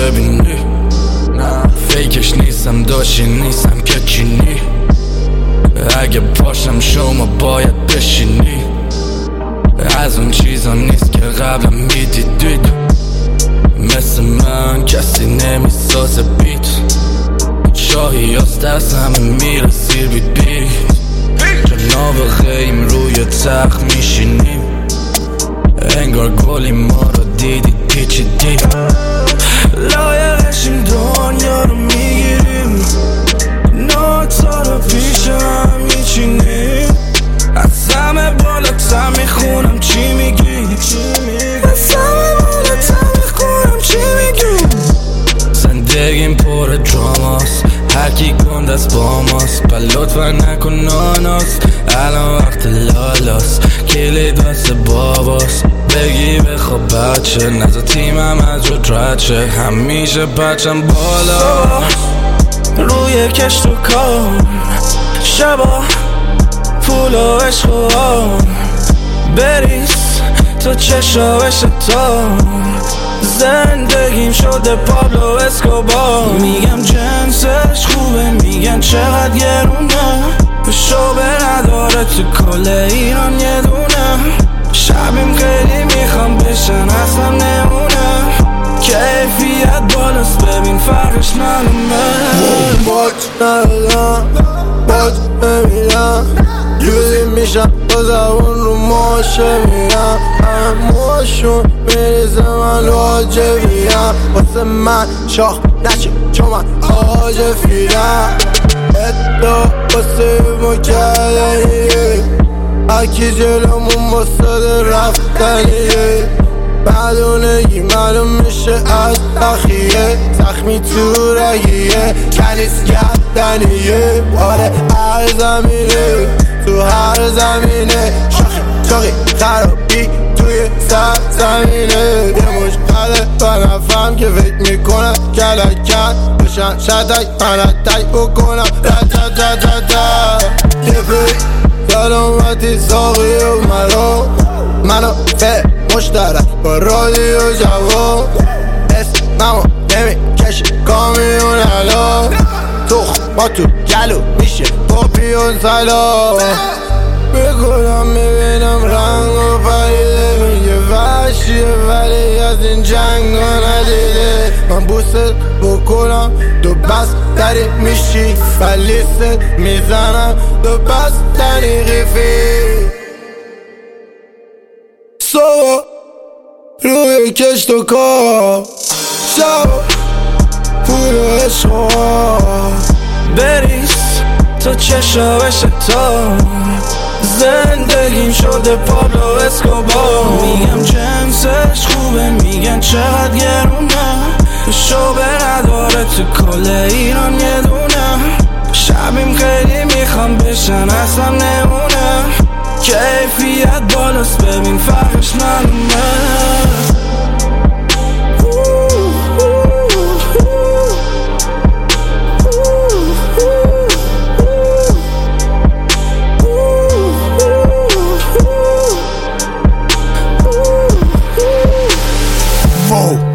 ببینی. نه فیکش نیستم، داشتی نیستم که چینی. اگه پاشم شما باید بشینی. از اون چیزا نیست که قبلا میدیدید. مثل من کسی نمیسازه بیت. شاهی از دست همه میرسی بیت. جناب خیم روی تخت میشینیم. انگار گلی ما رو دیدی پیچیدی. لایقشیم دنیا رو میگیریم. نوتا رو پیش هم میچینیم. از همه بالاتر میخونم چی میگی. از همه بالاتر میخونم چی میگی. زندگیم پر دراماست، هرکی گنده است با ماست. لطفا نکن ناناست، الان وقت لالاست. کلید واسه باباست، بگی بخواب بچه. نزا تیمم از رو درچه، همیشه بچم بالا. روی کشت و کار شبا پول و عشق و بریز تو چشاوش تا. زندگیم شده پابلو اسکوبار. میگم جنسش خوبه، میگن چقدر گرونه. شعبه نداره تو کل ایران یه دونه. شبیم خیلی میخوام بشن اصلا نمونه. کیفیت بالاست ببین فرقش معلومه. باج ندادم باج نمیدم. جوزی میشم با زبون رو ماشه میرم. هماشون میریزه من واجبیم. واسه من شاخ نشه چون من آج فیرم. ادعا واسه مکردنیه. هرکی جلومون واسه رفتنیه. بدونگی معلوم میشه از تخیه. زخمی تو رگیه کنیز گردنیه. آره هر زمینه تو هر زمینه. شاخی خرابی توی سر زمینه. یه مش قده بنفهم که فکر میکنم کلکت بشن شدک منتک بکنم رتتتتت. یه پی سلامتی ساقی و منو به مشترک با رادیو جواب. اسممو نمیکشه کامیون الان. تخما تو گلو میشه پاپیون سلام. بکنم میبینم رنگ و پریده. میگه وحشیه ولی از این جنگ ها ندیده. من بوست بکنم دو بستری میشی ولی ست میزنم دو بستنی غیفی. صبح روی کشت و کار شب پول و عشق بریز تو چشاوش تا. زندگیم شده پابلو اسکوبار. میگم جنسش خوبه، میگن چقدر گرونه. شعبه نداره تو کل ایران یه دونه. شبیم خیلی میخوام بشن اصلا نمونه. کیفیت بالاست ببین فرقش معلومه. Oh